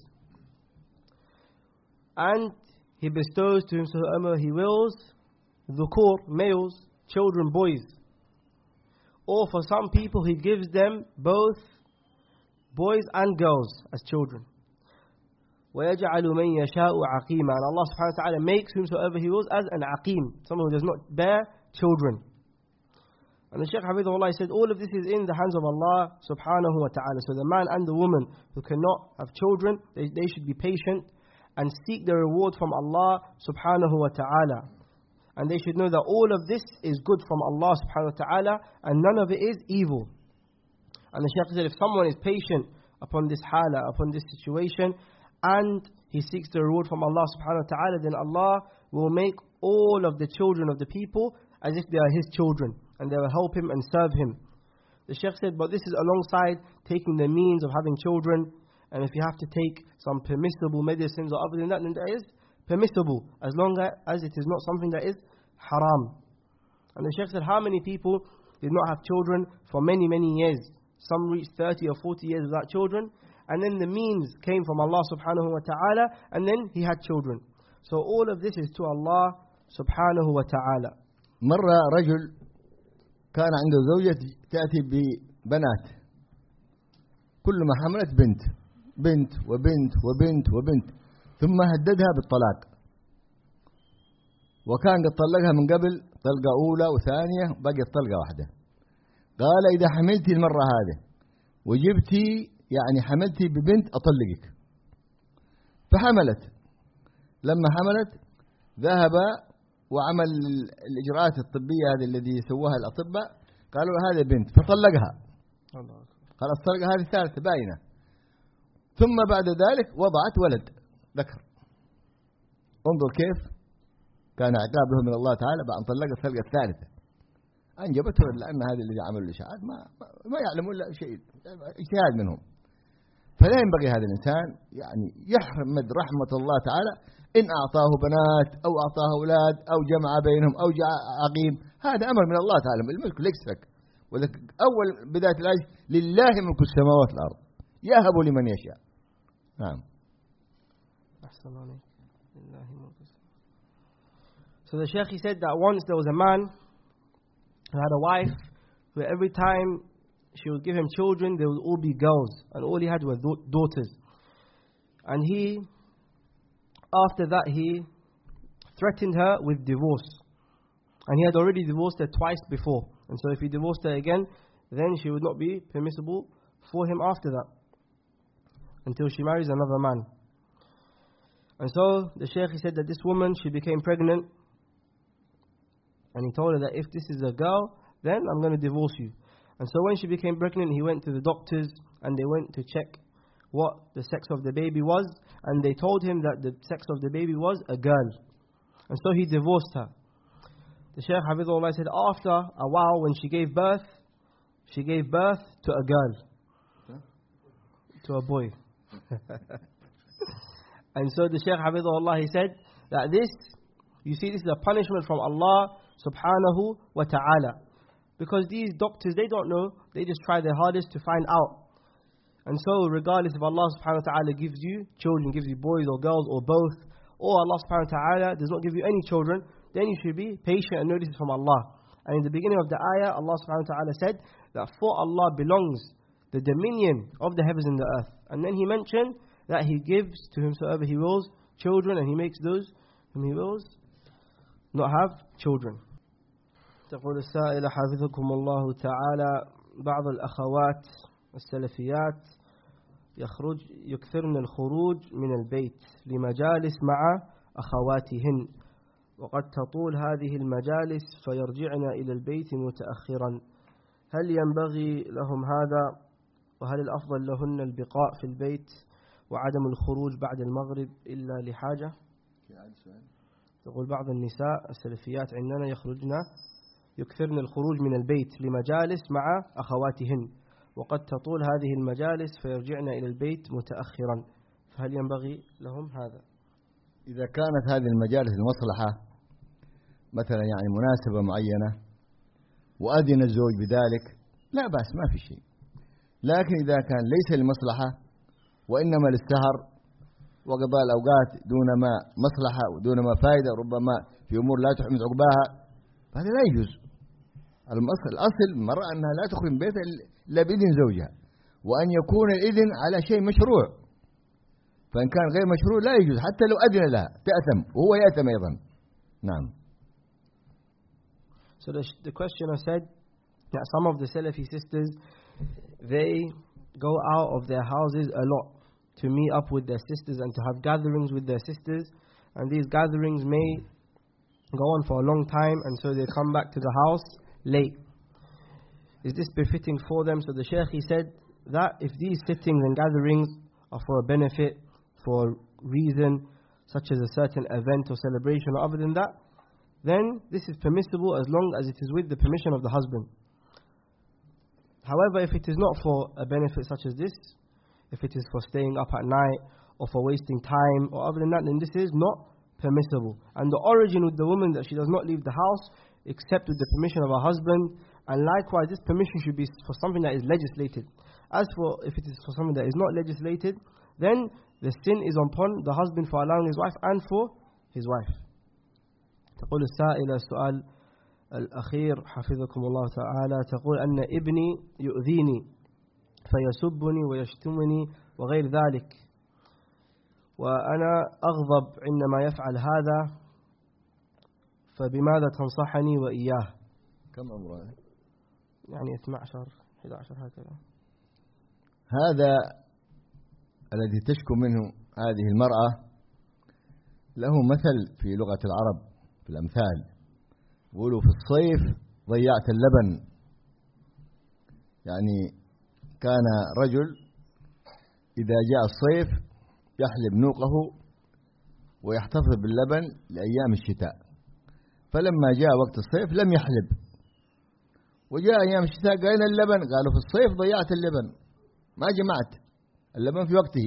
And He bestows to whomsoever He wills dhukur, males, children, boys. Or for some people He gives them both boys and girls as children. وَيَجْعَلُ مَنْ يَشَاءُ عَقِيمًا, and Allah subhanahu wa ta'ala makes whomsoever He wills as an aqim, someone who does not bear children. And the Shaykh Hafidhahullah said all of this is in the hands of Allah subhanahu wa ta'ala. So the man and the woman who cannot have children, they should be patient and seek the reward from Allah subhanahu wa ta'ala. And they should know that all of this is good from Allah subhanahu wa ta'ala, and none of it is evil. And the Shaykh said if someone is patient upon this hala, upon this situation, and he seeks the reward from Allah subhanahu wa ta'ala, then Allah will make all of the children of the people as if they are His children, and they will help him and serve him. The Shaykh said, but this is alongside taking the means of having children, and if you have to take some permissible medicines or other than that, then there is permissible, as long as it is not something that is haram. And the Shaykh said, how many people did not have children for many, many years? Some reached 30 or 40 years without children, and then the means came from Allah subhanahu wa ta'ala, and then he had children. So all of this is to Allah subhanahu wa ta'ala. مرة رجل كان عنده زوجة تأتي ببنات، كل ما حملت بنت بنت وبنت وبنت وبنت، ثم هددها بالطلاق، وكان قد طلقها من قبل طلقة أولى وثانية، بقيت طلقة واحدة. قال إذا حملتي المرة هذه وجبتي يعني حملتي ببنت أطلقك. فحملت، لما حملت ذهب وعمل الإجراءات الطبية هذه الذي سواها الأطباء، قالوا هذه بنت، فطلقها. خلاص طلقها هذه الثالثة باينة. ثم بعد ذلك وضعت ولد ذكر. انظر كيف كان عقاب له من الله تعالى بعد أن طلقت الطلقة الثالثة. أنجبته، لأن هذا الذي عملوا الإشاعات ما يعلمون إلا شيء، اجتهاد منهم. فلا ينبغي هذا الإنسان يعني يحمد رحمة الله تعالى إن أعطاه بنات أو أعطاه أولاد أو جمع بينهم أو جاء عقيم، هذا أمر من الله تعالى، الملك ليس لك. أول بداية الآية لله ملك السماوات والأرض يهب لمن يشاء. نعم. So the Shaykh, he said that once there was a man who had a wife who every time she would give him children, they would all be girls, and all he had were daughters. And he, after that, he threatened her with divorce. And he had already divorced her twice before. And so if he divorced her again, then she would not be permissible for him after that, until she marries another man. And so the Shaykh, he said that this woman, she became pregnant. And he told her that if this is a girl, then I'm going to divorce you. And so when she became pregnant, he went to the doctors and they went to check what the sex of the baby was. And they told him that the sex of the baby was a girl. And so he divorced her. The Shaykh Hafidhullah said after a while, when she gave birth to a girl. To a boy. And so the Shaykh Hafidhullah, he said that this, you see, this is a punishment from Allah subhanahu wa ta'ala. Because these doctors, they don't know, they just try their hardest to find out. And so regardless if Allah subhanahu wa ta'ala gives you children, gives you boys or girls or both, or Allah subhanahu wa ta'ala does not give you any children, then you should be patient and know this is from Allah. And in the beginning of the ayah, Allah subhanahu wa ta'ala said that for Allah belongs the dominion of the heavens and the earth. And then He mentioned that He gives to whomsoever He wills children, and He makes those whom He wills not have children. تقول السائلة حفظكم الله تعالى: بعض الأخوات السلفيات يكثرن الخروج من البيت لمجالس مع أخواتهن، وقد تطول هذه المجالس فيرجعن إلى البيت متأخرا، هل ينبغي لهم هذا؟ وهل الأفضل لهن البقاء في البيت وعدم الخروج بعد المغرب إلا لحاجة؟ تقول بعض النساء السلفيات عندنا يكثرن الخروج من البيت لمجالس مع أخواتهن، وقد تطول هذه المجالس فيرجعن إلى البيت متأخرا، فهل ينبغي لهم هذا؟ إذا كانت هذه المجالس المصلحة مثلا يعني مناسبة معينة وأذن الزوج بذلك لا بأس، ما في شيء. لكن إذا كان ليس للمصلحة وإنما للسهر وقضاء الأوقات دون ما مصلحة ودون ما فائدة، ربما في أمور لا تحمد عقباها، هذا لا يجوز. الأصل المرأة أنها لا تخرج من بيتها إلا بإذن زوجها، وأن يكون الإذن على شيء مشروع. فإن كان غير مشروع لا يجوز، حتى لو أذن لها تأثم وهو يأثم أيضا. نعم. So the questioner said that some of the Salafi sisters, they go out of their houses a lot to meet up with their sisters and to have gatherings with their sisters, and these gatherings may go on for a long time, and so they come back to the house late. Is this befitting for them? So the Shaykh, he said that if these sittings and gatherings are for a benefit, for a reason such as a certain event or celebration, or other than that, then this is permissible as long as it is with the permission of the husband. However, if it is not for a benefit such as this, if it is for staying up at night or for wasting time or other than that, then this is not permissible. And the origin with the woman that she does not leave the house except with the permission of her husband. And likewise, this permission should be for something that is legislated. As for if it is for something that is not legislated, then the sin is upon the husband for allowing his wife and for his wife. تقول السائلة السؤال الأخير حفظكم الله تعالى، تقول أن ابني يؤذيني فيسبني ويشتمني وغير ذلك، وأنا أغضب عندما يفعل هذا، فبماذا تنصحني وإياه؟ كم عمره؟ يعني 12 11 هكذا. هذا الذي تشكو منه هذه المرأة له مثل في لغة العرب في الأمثال، يقولوا في الصيف ضيعت اللبن. يعني كان رجل إذا جاء الصيف يحلب نوقه ويحتفظ باللبن لأيام الشتاء، فلما جاء وقت الصيف لم يحلب، وجاء أيام الشتاء قال اللبن، قالوا في الصيف ضيعت اللبن، ما جمعت اللبن في وقته.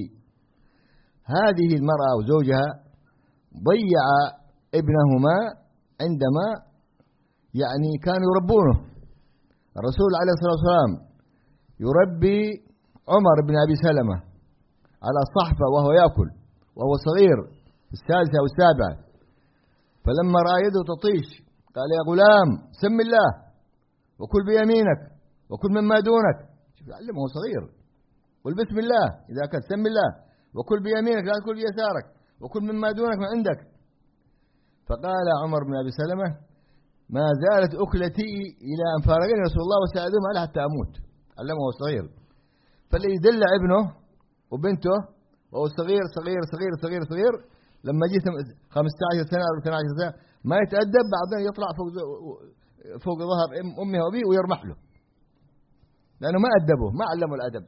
هذه المرأة وزوجها ضيع ابنهما عندما يعني كانوا يربونه. الرسول عليه الصلاة والسلام يربي عمر بن أبي سلمة على صحفة وهو يأكل وهو صغير في السادسة أو السابعة، فلما رأى يده تطيش قال يا غلام سم الله وكل بيمينك وكل مما دونك. شوف يعلمه صغير، قل بسم الله إذا أكلت، سم الله وكل بيمينك لا تكل بيسارك وكل مما دونك من عندك. فقال عمر بن أبي سلمة ما زالت أكلتي إلى أن فارقني رسول الله وساعدهم على حتى أموت. علمه صغير. فالذي دلع ابنه وبنته وهو صغير صغير صغير صغير صغير، لما جيت 15 سنة أو 12 سنة ما يتأدب، بعدين يطلع فوق ظهر أمه وأبيه ويرمح له، لأنه ما أدبه، ما علمه الأدب.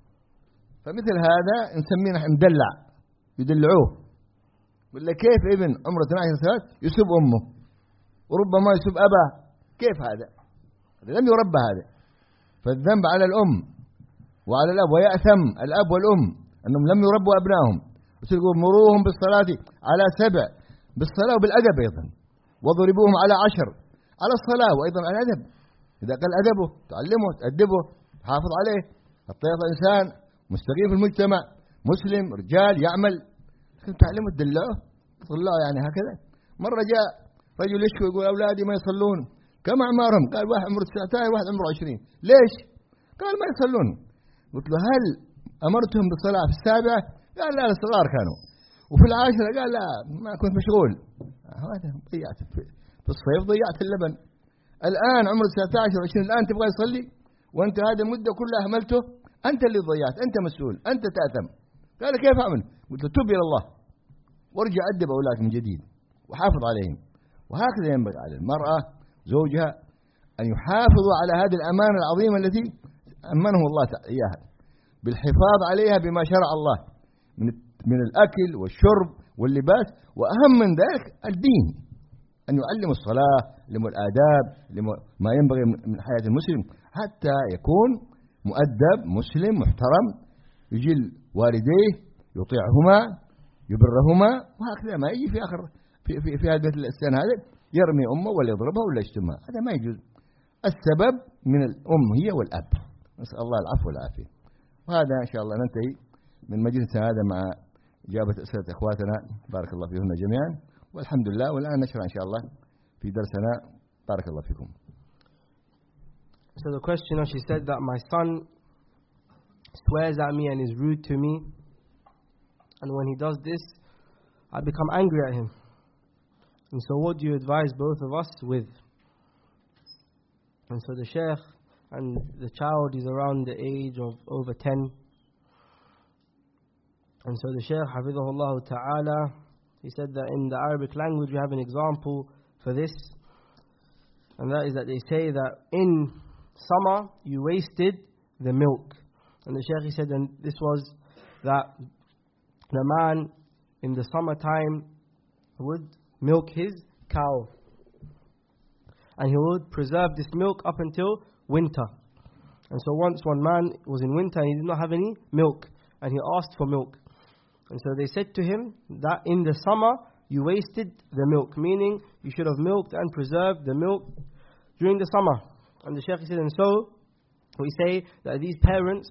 فمثل هذا نسميه مدلع، يدلعوه. ولا كيف ابن عمره 12 سنة يسب أمه وربما يسب أباه؟ كيف هذا؟ لم يربى هذا. فالذنب على الأم وعلى الأب، ويأثم الأب والأم أنهم لم يربوا أبنائهم. وتقول مروهم بالصلاة على 7، بالصلاة وبالأدب أيضا، وضربوهم على 10 على الصلاة وأيضا على الأدب. إذا قال أدبه تعلمه تأدبه تحافظ عليه. الطيب إنسان مستقيم في المجتمع، مسلم رجال يعمل، تعلمه تدلعه تطلعه يعني هكذا. مرة جاء رجل يشكو يقول أولادي ما يصلون، كم أعمارهم؟ قال واحد عمره 19 واحد عمره 20. ليش؟ قال ما يصلون. قلت له هل أمرتهم بالصلاة في 7؟ قال لا الصغار كانوا، وفي 10 قال لا ما كنت مشغول. هذا ضيعت في الصيف ضيعت اللبن. الآن عمره 19 و20 الآن تبغى يصلي وأنت هذه المدة كلها أهملته؟ أنت اللي ضيعت، أنت مسؤول، أنت تأثم. قال كيف أعمل؟ قلت له تب إلى الله وارجع أدب أولادك من جديد وحافظ عليهم. وهكذا ينبغي على المرأة زوجها أن يحافظوا على هذه الأمانة العظيمة التي أمنه الله إياها، بالحفاظ عليها بما شرع الله من الأكل والشرب واللباس، وأهم من ذلك الدين، أن يعلم الصلاة، يعلم الآداب، ما ينبغي من حياة المسلم حتى يكون مؤدب مسلم محترم، يجي والديه يطيعهما يبرهما، وهكذا ما يجي في آخر في هذا السنة هذا يرمي أمه ولا يضربها ولا يشتمها. هذا ما يجوز. السبب من الأم هي والأب. نسأل الله العفو والعافية. وهذا إن شاء الله ننتهي من مجلسنا هذا مع إجابة أسئلة إخواتنا، بارك الله فيهم جميعا، والحمد لله. والآن نشرع إن شاء الله في درسنا. بارك الله فيكم. So the questioner, she said that my son swears at me and is rude to me, and when he does this, I become angry at him. And so what do you advise both of us with? And so the sheikh, and the child is around the age of over 10. And so the sheikh, hafidhahullah ta'ala, he said that in the Arabic language we have an example for this. And that is that they say that in summer you wasted the milk. And the sheikh, he said, and this was that the man in the summertime would milk his cow, and he would preserve this milk up until winter. And so once one man was in winter and he did not have any milk, and he asked for milk. And so they said to him that in the summer you wasted the milk. Meaning, you should have milked and preserved the milk during the summer. And the Shaykh said, and so, we say that these parents,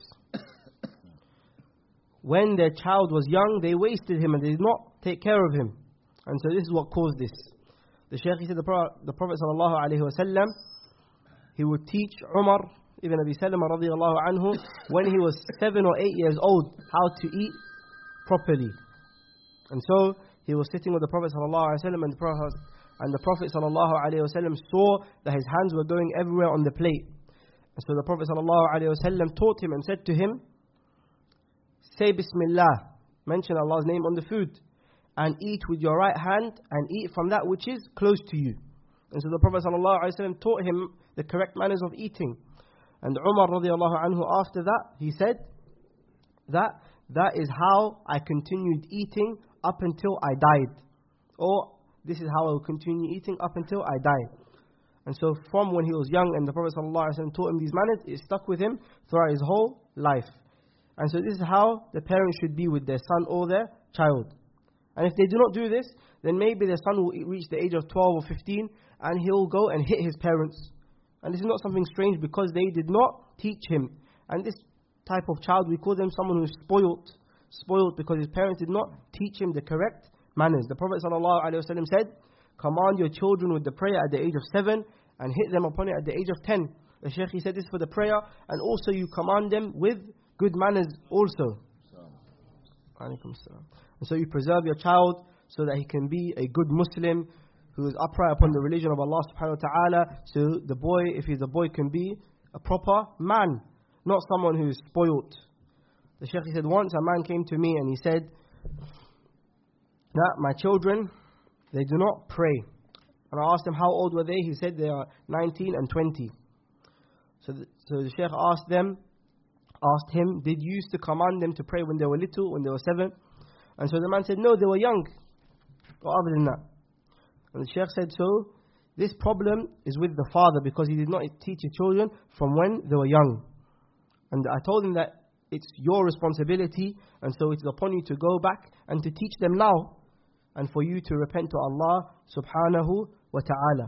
when their child was young, they wasted him and they did not take care of him. And so this is what caused this. The Shaykh said, the Prophet ﷺ, he would teach Umar ibn Abi Salama radiallahu anhu, when he was 7 or 8 years old, how to eat properly. And so, he was sitting with the Prophet ﷺ, and the Prophet ﷺ saw that his hands were going everywhere on the plate. And so the Prophet ﷺ taught him and said to him, say Bismillah, mention Allah's name on the food, and eat with your right hand, and eat from that which is close to you. And so the Prophet ﷺ taught him the correct manners of eating. And Umar radiallahu anhu, after that, he said that is how I continued eating up until I died. Or, this is how I will continue eating up until I die. And so from when he was young and the Prophet ﷺ taught him these manners, it stuck with him throughout his whole life. And so this is how the parents should be with their son or their child. And if they do not do this, then maybe their son will reach the age of 12 or 15 and he'll go and hit his parents. And this is not something strange because they did not teach him. And this type of child, we call them someone who is spoiled because his parents did not teach him the correct manners. The Prophet ﷺ said, command your children with the prayer at the age of 7 and hit them upon it at the age of 10. The Shaykh, he said this for the prayer, and also you command them with good manners also. And so you preserve your child so that he can be a good Muslim who is upright upon the religion of Allah subhanahu wa ta'ala. So the boy, if he's a boy, can be a proper man, not someone who is spoilt. The Shaykh, he said, once a man came to me and he said that my children, they do not pray. And I asked him how old were they. He said they are 19 and 20. So the Shaykh asked him, did you used to command them to pray when they were little, when they were 7? And so the man said, no, they were young, or other than that. And the Shaykh said, so this problem is with the father because he did not teach his children from when they were young. And I told him that it's your responsibility, and so it's upon you to go back and to teach them now, and for you to repent to Allah subhanahu wa ta'ala.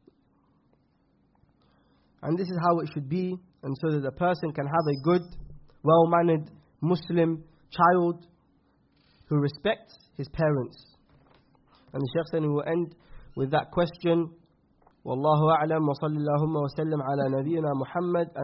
And this is how it should be, and so that the person can have a good, well-mannered Muslim child who respects his parents. And the Shaykh said, we will end with that question. Wallahu a'lam wa sallallahu wa sallam ala nabiyyina Muhammad.